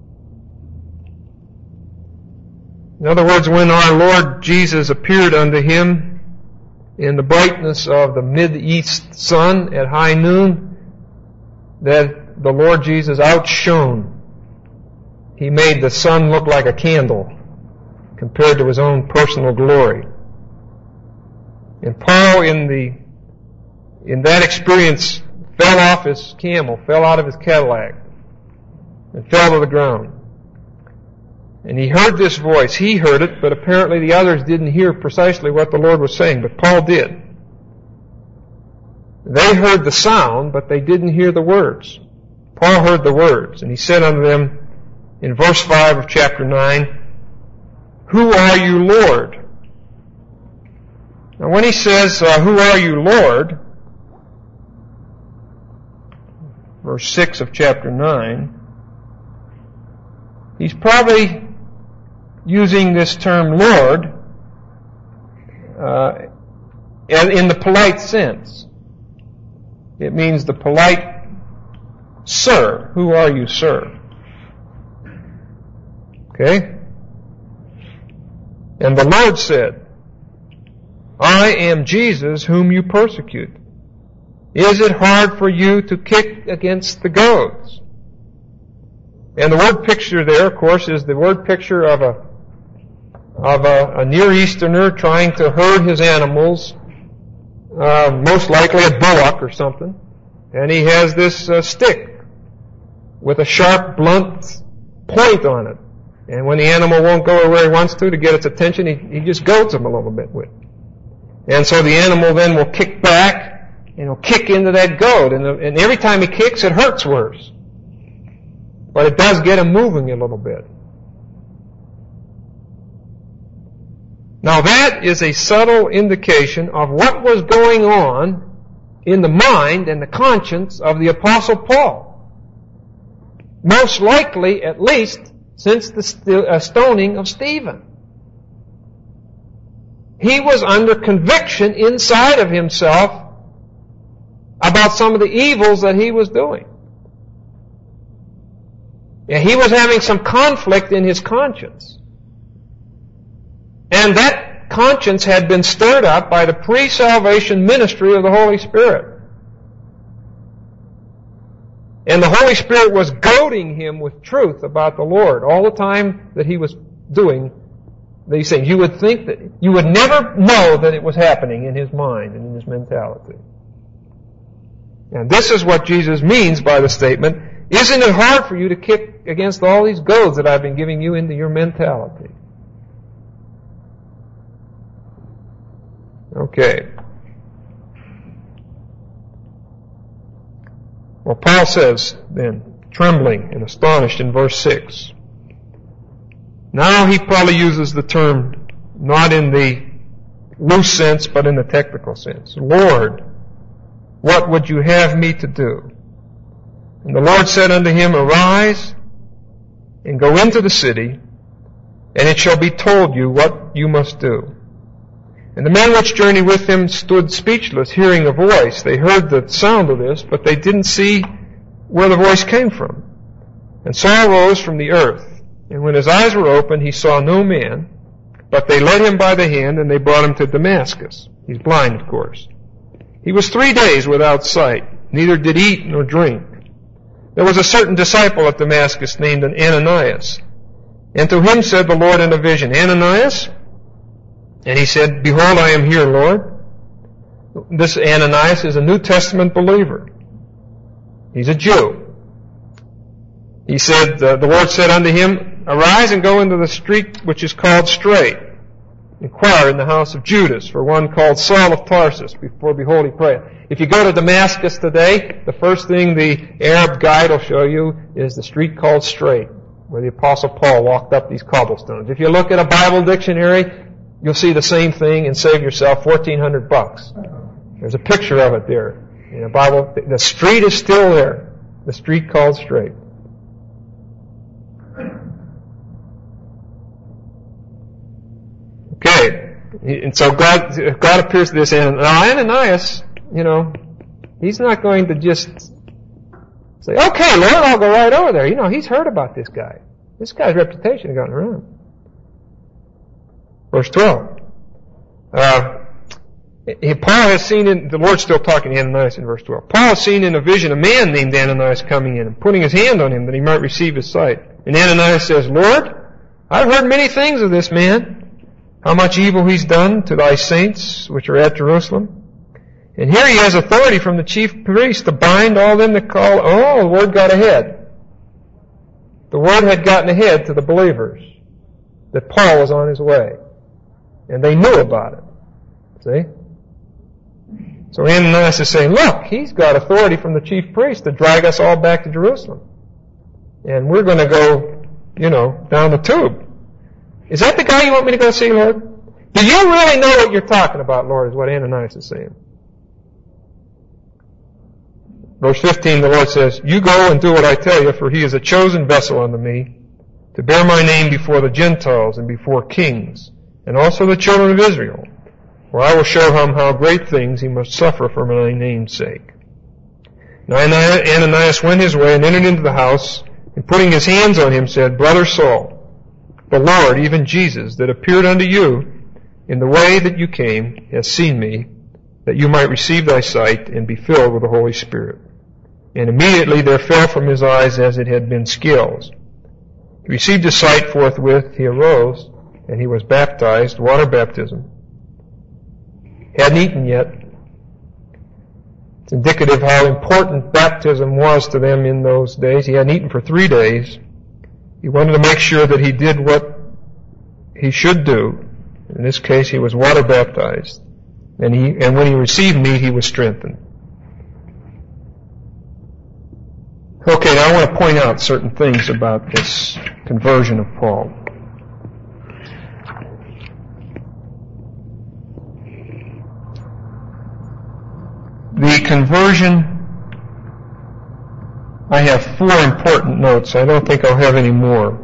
In other words, when our Lord Jesus appeared unto him in the brightness of the mid-east sun at high noon, that the Lord Jesus outshone. He made the sun look like a candle compared to his own personal glory. And Paul, in the in that experience, fell off his camel, fell out of his Cadillac, and fell to the ground. And he heard this voice. He heard it, but apparently the others didn't hear precisely what the Lord was saying, but Paul did. They heard the sound, but they didn't hear the words. Paul heard the words, and he said unto them in verse five of chapter nine, "Who are you, Lord?" Now when he says, uh, "Who are you, Lord?" verse six of chapter nine, he's probably using this term Lord uh, in the polite sense. It means the polite sir. Who are you, sir? Okay? And the Lord said, "I am Jesus whom you persecute. Is it hard for you to kick against the goads?" And the word picture there, of course, is the word picture of a of a, a Near Easterner trying to herd his animals, uh, most likely a bullock or something. And he has this uh, stick with a sharp, blunt point on it. And when the animal won't go where he wants to to get its attention, he, he just goads him a little bit with it. And so the animal then will kick back and he'll kick into that goad. And, the, and every time he kicks, it hurts worse. But it does get him moving a little bit. Now that is a subtle indication of what was going on in the mind and the conscience of the Apostle Paul. Most likely, at least, since the stoning of Stephen. He was under conviction inside of himself about some of the evils that he was doing. Yeah, he was having some conflict in his conscience. And that conscience had been stirred up by the pre-salvation ministry of the Holy Spirit. And the Holy Spirit was goading him with truth about the Lord all the time that he was doing these things. You would think that, you would never know that it was happening in his mind and in his mentality. And this is what Jesus means by the statement, "Isn't it hard for you to kick against all these goads that I've been giving you into your mentality?" Okay. Well, Paul says then, trembling and astonished in verse six. Now he probably uses the term not in the loose sense, but in the technical sense. "Lord, what would you have me to do?" And the Lord said unto him, "Arise, and go into the city, and it shall be told you what you must do." And the men which journeyed with him stood speechless, hearing a voice. They heard the sound of this, but they didn't see where the voice came from. And Saul rose from the earth, and when his eyes were opened, he saw no man, but they led him by the hand, and they brought him to Damascus. He's blind, of course. He was three days without sight, neither did eat nor drink. There was a certain disciple at Damascus named Ananias. And to him said the Lord in a vision, "Ananias?" And he said, "Behold, I am here, Lord." This Ananias is a New Testament believer. He's a Jew. He said, uh, the Lord said unto him, "Arise and go into the street which is called Straight. Inquire in the house of Judas for one called Saul of Tarsus, for behold he prayeth." If you go to Damascus today, the first thing the Arab guide will show you is the street called Straight, where the Apostle Paul walked up these cobblestones. If you look at a Bible dictionary, you'll see the same thing and save yourself fourteen hundred bucks. There's a picture of it there. In a Bible, the street is still there. The street called Straight. Okay. And so God, God appears to this Ananias. Now Ananias, you know, he's not going to just say, "Okay, Lord, I'll go right over there." You know, he's heard about this guy. This guy's reputation has gotten around. Verse twelve. Uh, Paul has seen in, the Lord's still talking to Ananias in verse twelve. Paul has seen in a vision a man named Ananias coming in and putting his hand on him that he might receive his sight. And Ananias says, "Lord, I've heard many things of this man, how much evil he's done to thy saints which are at Jerusalem. And here he has authority from the chief priest to bind all them that call." Oh, the word got ahead. The word had gotten ahead to the believers that Paul was on his way. And they knew about it. See? So Ananias is saying, "Look, he's got authority from the chief priest to drag us all back to Jerusalem. And we're going to go, you know, down the tube. Is that the guy you want me to go see, Lord? Do you really know what you're talking about, Lord?" is what Ananias is saying. Verse fifteen, the Lord says, "You go and do what I tell you, for he is a chosen vessel unto me, to bear my name before the Gentiles and before kings, and also the children of Israel. For I will show him how great things he must suffer for my name's sake." Now Ananias went his way and entered into the house, and putting his hands on him said, "Brother Saul, the Lord, even Jesus, that appeared unto you in the way that you came, has seen me, that you might receive thy sight and be filled with the Holy Spirit." And immediately there fell from his eyes as it had been scales. He received his sight forthwith, he arose, and he was baptized, water baptism. Hadn't eaten yet. It's indicative how important baptism was to them in those days. He hadn't eaten for three days. He wanted to make sure that he did what he should do. In this case, he was water baptized. And he, and when he received meat, he was strengthened. Okay, now I want to point out certain things about this conversion of Paul. The conversion, I have four important notes. I don't think I'll have any more.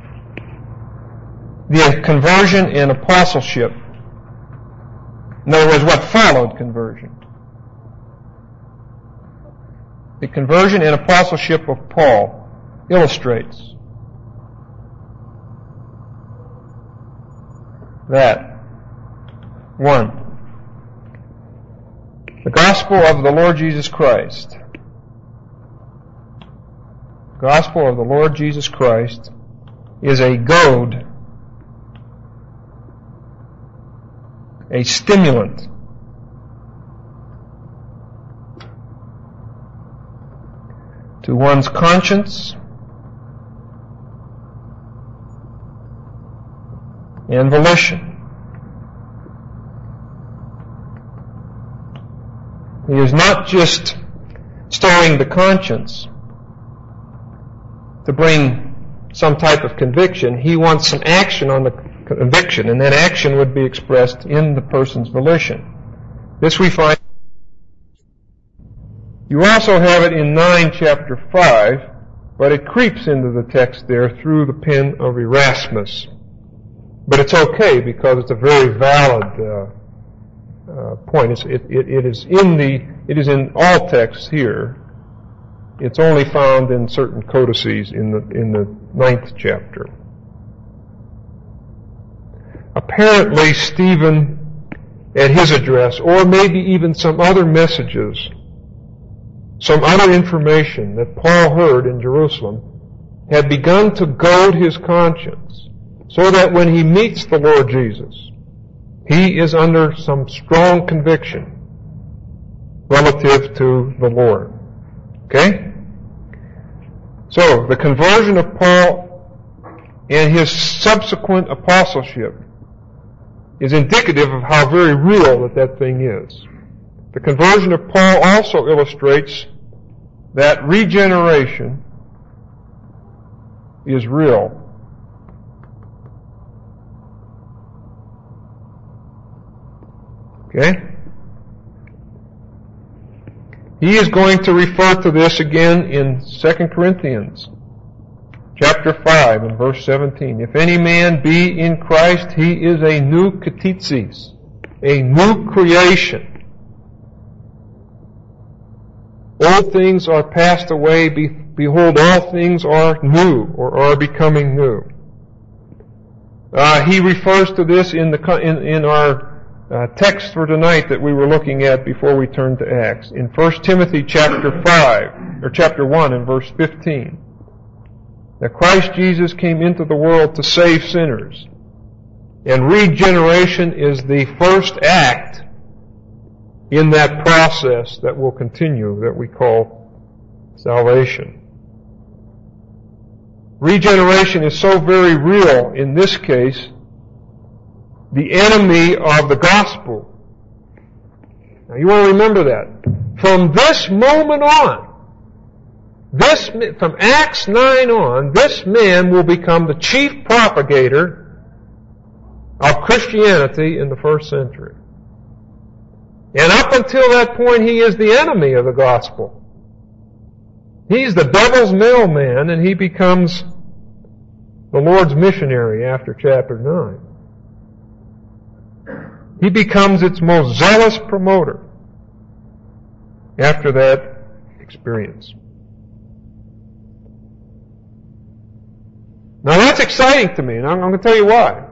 The conversion and apostleship. In other words, what followed conversion. The conversion and apostleship of Paul illustrates that. One, the gospel of the Lord Jesus Christ. The gospel of the Lord Jesus Christ is a goad, a stimulant to one's conscience and volition. He is not just stirring the conscience to bring some type of conviction. He wants some action on the conviction, and that action would be expressed in the person's volition. This we find. You also have it in nine chapter five, but it creeps into the text there through the pen of Erasmus. But it's okay because it's a very valid uh, uh, point. It's, it, it, it is in the it is in all texts here. It's only found in certain codices in the in the ninth chapter. Apparently, Stephen, at his address, or maybe even some other messages, some other information that Paul heard in Jerusalem, had begun to goad his conscience, so that when he meets the Lord Jesus, He is under some strong conviction relative to the Lord. Okay? So, the conversion of Paul and his subsequent apostleship is indicative of how very real that that thing is. The conversion of Paul also illustrates that regeneration is real. Okay? He is going to refer to this again in Second Corinthians chapter five and verse seventeen. If any man be in Christ, he is a new katitsis, a new creation. Old things are passed away, be, behold, all things are new, or are becoming new. Uh, he refers to this in the in, in our Uh, text for tonight that we were looking at before we turned to Acts. In First Timothy chapter five, or chapter one and verse fifteen. That Christ Jesus came into the world to save sinners. And regeneration is the first act in that process that will continue, that we call salvation. Regeneration is so very real in this case, the enemy of the gospel. Now you want to remember that. From this moment on, this, from Acts nine on, this man will become the chief propagator of Christianity in the first century. And up until that point, he is the enemy of the gospel. He's the devil's mailman, and he becomes the Lord's missionary after chapter nine. He becomes its most zealous promoter after that experience. Now that's exciting to me, and I'm going to tell you why.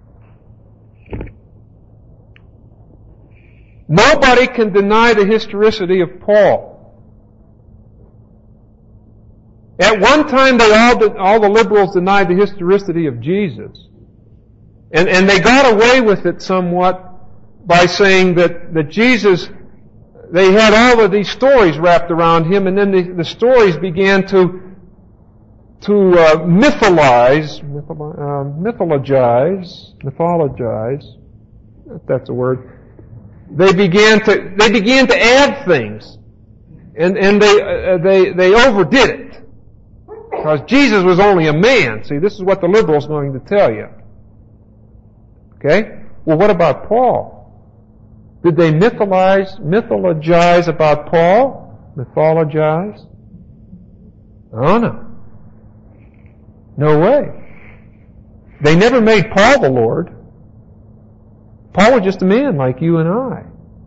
Nobody can deny the historicity of Paul. At one time, they all, did, all the liberals denied the historicity of Jesus. And, and they got away with it somewhat by saying that, that Jesus, they had all of these stories wrapped around him, and then the, the stories began to to uh, mythologize, mytholo- uh, mythologize, mythologize, if that's a word. They began to they began to add things, and and they uh, they they overdid it because Jesus was only a man. See, this is what the liberals are going to tell you. Okay? Well, what about Paul? Did they mythologize, mythologize about Paul? Mythologize? Oh, no. No way. They never made Paul the Lord. Paul was just a man like you and I.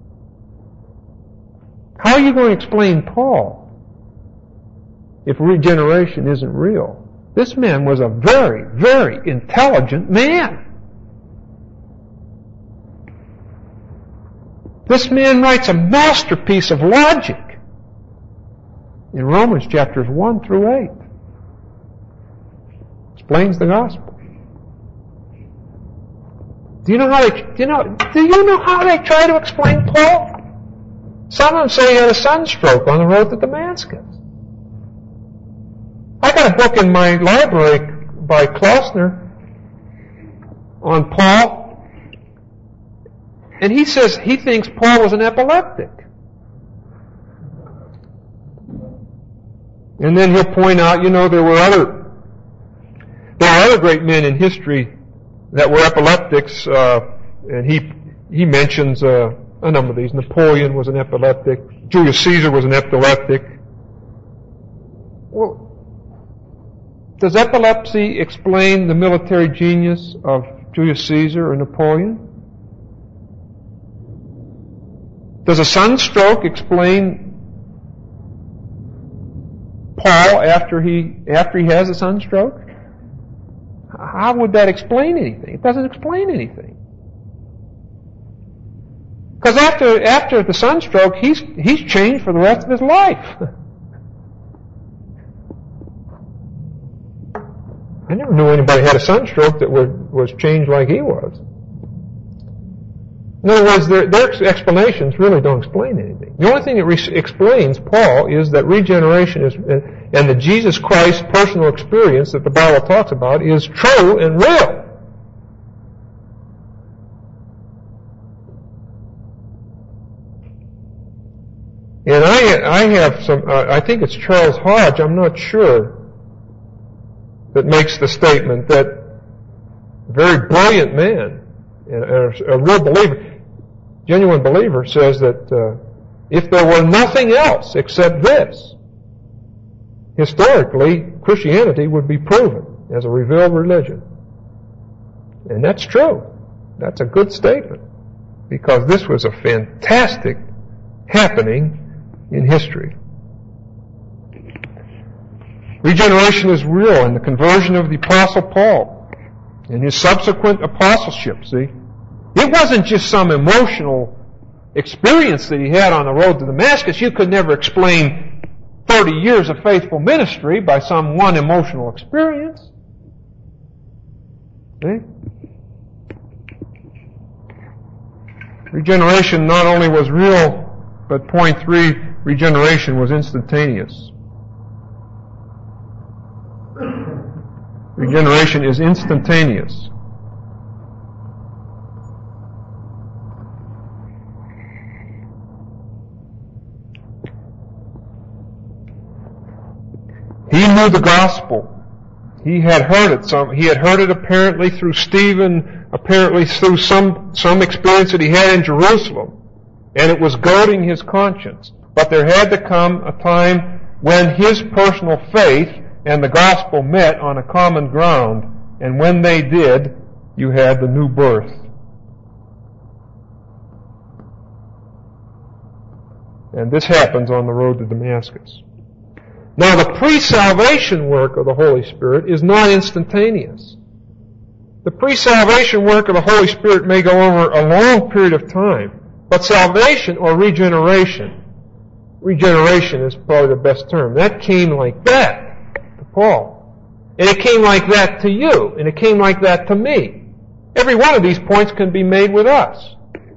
How are you going to explain Paul if regeneration isn't real? This man was a very, very intelligent man. This man writes a masterpiece of logic in Romans chapters one through eight. Explains the gospel. Do you know how they, do you know, do you know how they try to explain Paul? Some of them say he had a sunstroke on the road to Damascus. I got a book in my library by Klausner on Paul. And he says he thinks Paul was an epileptic. And then he'll point out, you know, there were other, there were other great men in history that were epileptics, uh, and he, he mentions, uh, a number of these. Napoleon was an epileptic. Julius Caesar was an epileptic. Well, does epilepsy explain the military genius of Julius Caesar or Napoleon? Does a sunstroke explain Paul after he after he has a sunstroke? How would that explain anything? It doesn't explain anything. Because after after the sunstroke, he's he's changed for the rest of his life. I never knew anybody had a sunstroke that was was changed like he was. In other words, their, their explanations really don't explain anything. The only thing that re- explains Paul is that regeneration is, and the Jesus Christ personal experience that the Bible talks about is true and real. And I, I have some, uh, I think it's Charles Hodge, I'm not sure, that makes the statement that a very brilliant man, and a, a real believer, genuine believer, says that uh, if there were nothing else except this, historically, Christianity would be proven as a revealed religion. And that's true. That's a good statement, because this was a fantastic happening in history. Regeneration is real, and the conversion of the Apostle Paul and his subsequent apostleship, see, it wasn't just some emotional experience that he had on the road to Damascus. You could never explain thirty years of faithful ministry by some one emotional experience. See? Regeneration not only was real, but point three, regeneration was instantaneous. Regeneration is instantaneous. He knew the gospel. He had heard it. Some, he had heard it apparently through Stephen, apparently through some, some experience that he had in Jerusalem. And it was goading his conscience. But there had to come a time when his personal faith and the gospel met on a common ground. And when they did, you had the new birth. And this happens on the road to Damascus. Now, the pre-salvation work of the Holy Spirit is not instantaneous. The pre-salvation work of the Holy Spirit may go over a long period of time, but salvation or regeneration, regeneration is probably the best term, that came like that to Paul. And it came like that to you, and it came like that to me. Every one of these points can be made with us.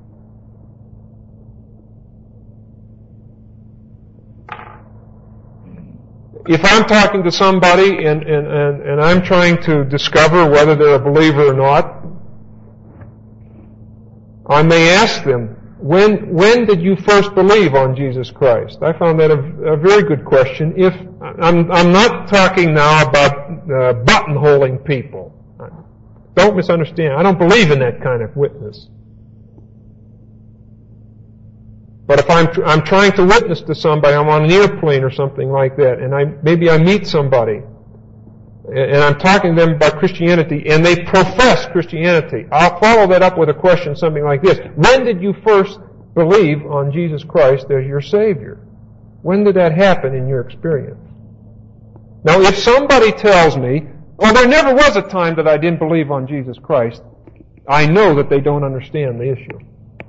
If I'm talking to somebody and, and, and, and I'm trying to discover whether they're a believer or not, I may ask them, when, when did you first believe on Jesus Christ? I found that a, a very good question. If, I'm, I'm not talking now about uh, buttonholing people. Don't misunderstand. I don't believe in that kind of witness. But if I'm, I'm trying to witness to somebody, I'm on an airplane or something like that, and I, maybe I meet somebody, and I'm talking to them about Christianity, and they profess Christianity, I'll follow that up with a question, something like this. When did you first believe on Jesus Christ as your Savior? When did that happen in your experience? Now, if somebody tells me, oh, there never was a time that I didn't believe on Jesus Christ, I know that they don't understand the issue.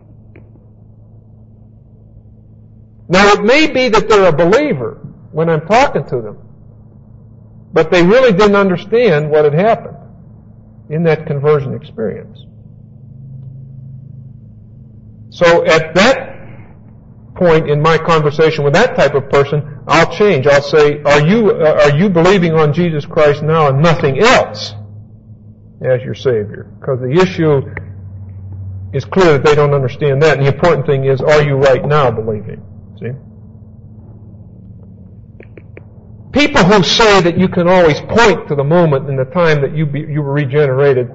Now, it may be that they're a believer when I'm talking to them, but they really didn't understand what had happened in that conversion experience. So at that point in my conversation with that type of person, I'll change. I'll say, are you, uh, are you believing on Jesus Christ now and nothing else as your Savior? Because the issue is clear that they don't understand that. And the important thing is, are you right now believing? See? People who say that you can always point to the moment in the time that you be, you were regenerated,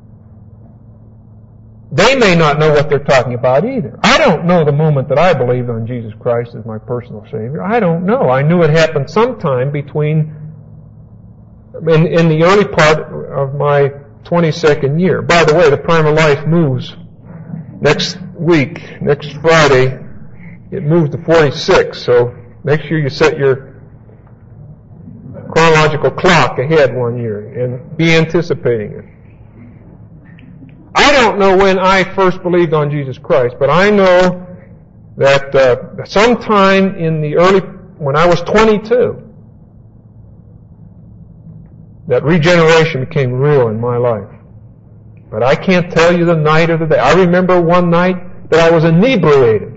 they may not know what they're talking about either. I don't know the moment that I believed on Jesus Christ as my personal Savior. I don't know. I knew it happened sometime between, in, in the early part of my twenty-second year. By the way, the Prime of Life moves next week, next Friday. It moved to forty-six, so make sure you set your chronological clock ahead one year and be anticipating it. I don't know when I first believed on Jesus Christ, but I know that uh, sometime in the early, when I was twenty-two, that regeneration became real in my life. But I can't tell you the night or the day. I remember one night that I was inebriated.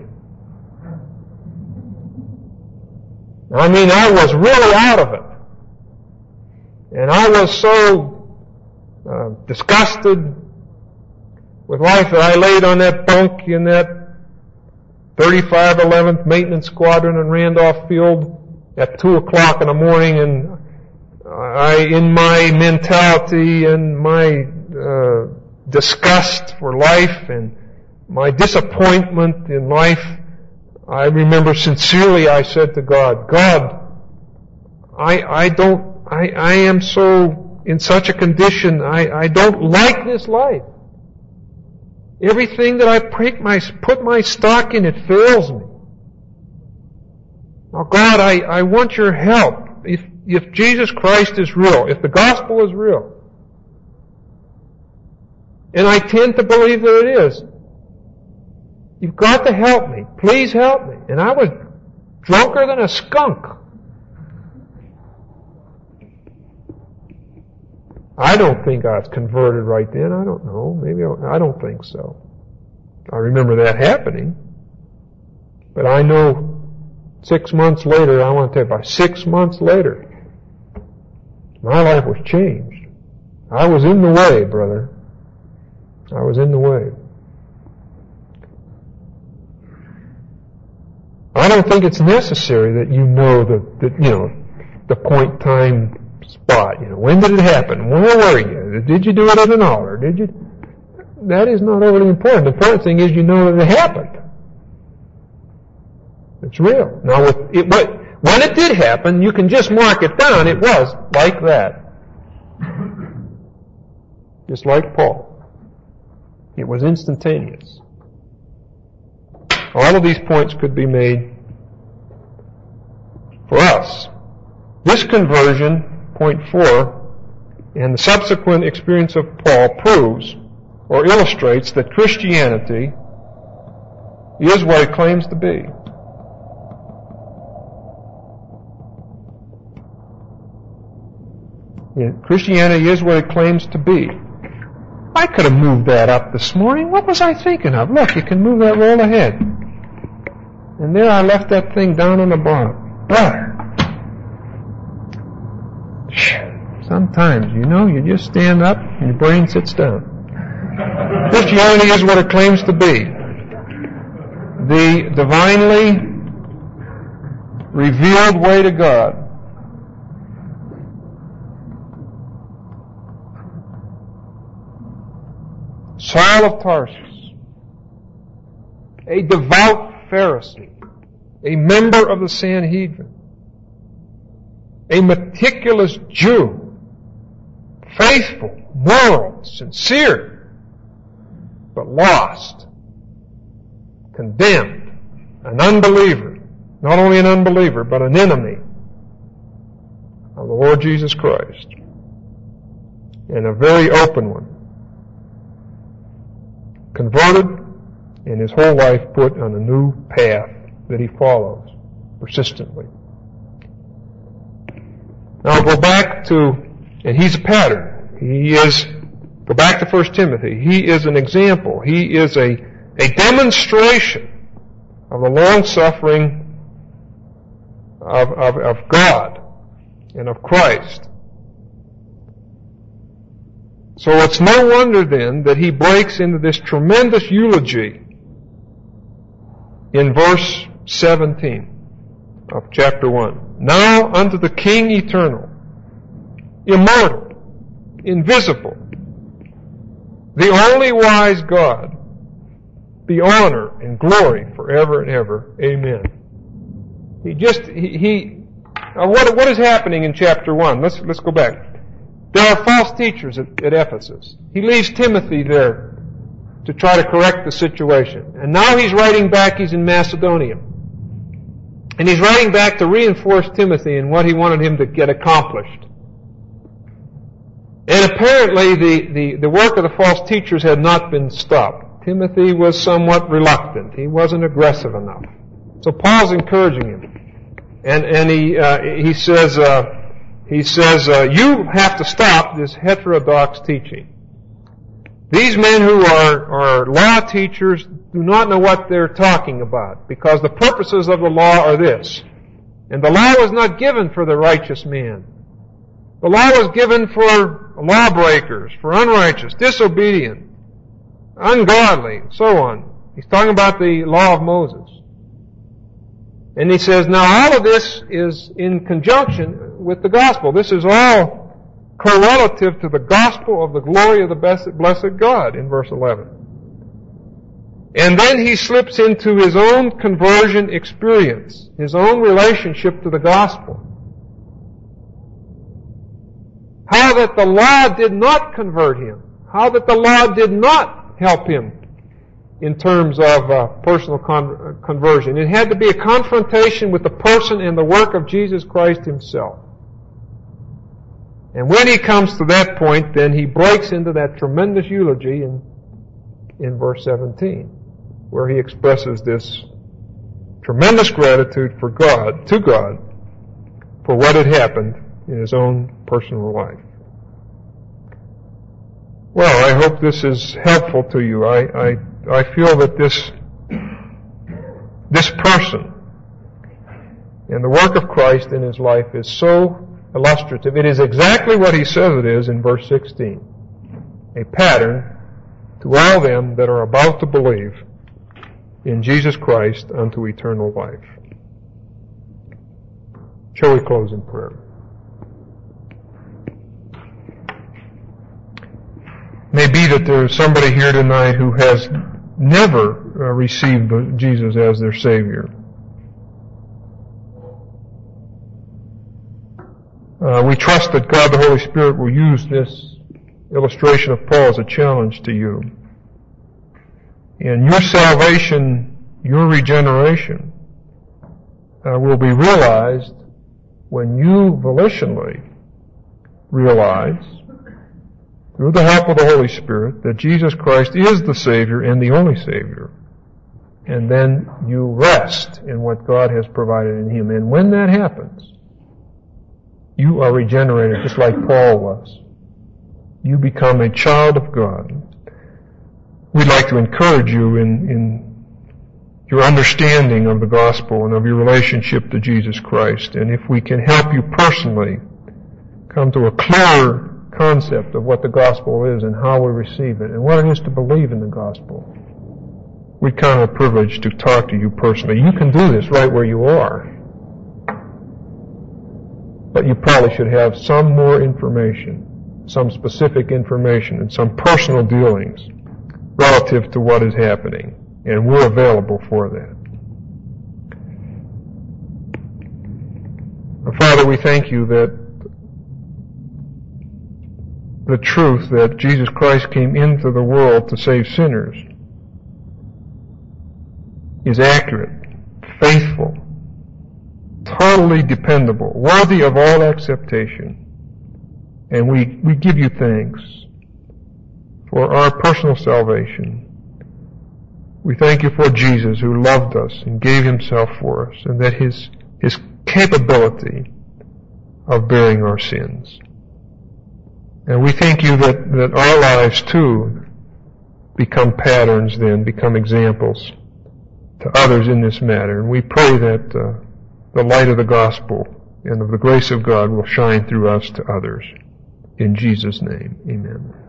I mean, I was really out of it. And I was so uh, disgusted with life that I laid on that bunk in that thirty-five eleventh Maintenance Squadron in Randolph Field at two o'clock in the morning, and I, in my mentality and my uh, disgust for life and my disappointment in life, I remember sincerely I said to God, God, I, I don't, I, I am so in such a condition, I, I don't like this life. Everything that I put my, put my stock in, it fails me. Now God, I, I want your help. If, if Jesus Christ is real, if the gospel is real, and I tend to believe that it is, you've got to help me. Please help me. And I was drunker than a skunk. I don't think I was converted right then. I don't know. Maybe I, I don't think so. I remember that happening. But I know six months later, I want to tell you, by six months later, my life was changed. I was in the way, brother. I was in the way. I don't think it's necessary that you know the, the you know, the point time spot. You know, when did it happen? Where were you? Did you do it at an altar? Did you? That is not overly important. The important thing is you know that it happened. It's real. Now, with it, but when it did happen, you can just mark it down. It was like that, just like Paul. It was instantaneous. All of these points could be made for us. This conversion, point four, and the subsequent experience of Paul proves or illustrates that Christianity is what it claims to be. Yeah, Christianity is what it claims to be. I could have moved that up this morning. What was I thinking of? Look, you can move that roll ahead. And there I left that thing down on the bottom. Brother. Sometimes, you know, you just stand up and your brain sits down. Christianity is what it claims to be. The divinely revealed way to God. Saul of Tarsus, a devout Pharisee, a member of the Sanhedrin, a meticulous Jew, faithful, moral, sincere, but lost, condemned, an unbeliever, not only an unbeliever, but an enemy of the Lord Jesus Christ, and a very open one. Converted, and his whole life put on a new path that he follows persistently. Now I'll go back to, and he's a pattern. He is, go back to First Timothy. He is an example. He is a, a demonstration of the long-suffering of, of, of God and of Christ. So it's no wonder then that he breaks into this tremendous eulogy in verse seventeen of chapter one. Now unto the King eternal, immortal, invisible, the only wise God, be honor and glory forever and ever. Amen. He just, he, he uh, what, what is happening in chapter one? Let's, let's go back. There are false teachers at, at Ephesus. He leaves Timothy there to try to correct the situation. And now he's writing back, he's in Macedonia. And he's writing back to reinforce Timothy in what he wanted him to get accomplished. And apparently the, the, the work of the false teachers had not been stopped. Timothy was somewhat reluctant. He wasn't aggressive enough. So Paul's encouraging him. And, and he, uh, he says, uh, He says, uh, you have to stop this heterodox teaching. These men who are, are law teachers do not know what they're talking about, because the purposes of the law are this. And the law was not given for the righteous man. The law was given for lawbreakers, for unrighteous, disobedient, ungodly, so on. He's talking about the law of Moses. And he says, now all of this is in conjunction with the gospel. This is all correlative to the gospel of the glory of the blessed, blessed God in verse eleven. And then he slips into his own conversion experience, his own relationship to the gospel. How that the law did not convert him. How that the law did not help him in terms of uh, personal con- conversion. It had to be a confrontation with the person and the work of Jesus Christ himself. And when he comes to that point, then he breaks into that tremendous eulogy in, in verse seventeen, where he expresses this tremendous gratitude for God, to God, for what had happened in his own personal life. Well, I hope this is helpful to you. I, I, I feel that this, this person and the work of Christ in his life is so illustrative. It is exactly what he says it is in verse sixteen. A pattern to all them that are about to believe in Jesus Christ unto eternal life. Shall we close in prayer? May be that there is somebody here tonight who has never uh, received Jesus as their Savior. Uh, we trust that God the Holy Spirit will use this illustration of Paul as a challenge to you. And your salvation, your regeneration, uh, will be realized when you volitionally realize, through the help of the Holy Spirit, that Jesus Christ is the Savior and the only Savior. And then you rest in what God has provided in Him. And when that happens, you are regenerated just like Paul was. You become a child of God. We'd like to encourage you in, in your understanding of the gospel and of your relationship to Jesus Christ. And if we can help you personally come to a clearer concept of what the gospel is and how we receive it and what it is to believe in the gospel, we count it a privilege to talk to you personally. You can do this right where you are. But you probably should have some more information, some specific information, and some personal dealings relative to what is happening. And we're available for that. Father, we thank you that the truth that Jesus Christ came into the world to save sinners is accurate, faithful, totally dependable, worthy of all acceptation. And we, we give you thanks for our personal salvation. We thank you for Jesus who loved us and gave himself for us, and that his, his capability of bearing our sins. And we thank you that, that our lives too become patterns then, become examples to others in this matter. And we pray that uh, the light of the gospel and of the grace of God will shine through us to others. In Jesus' name, amen.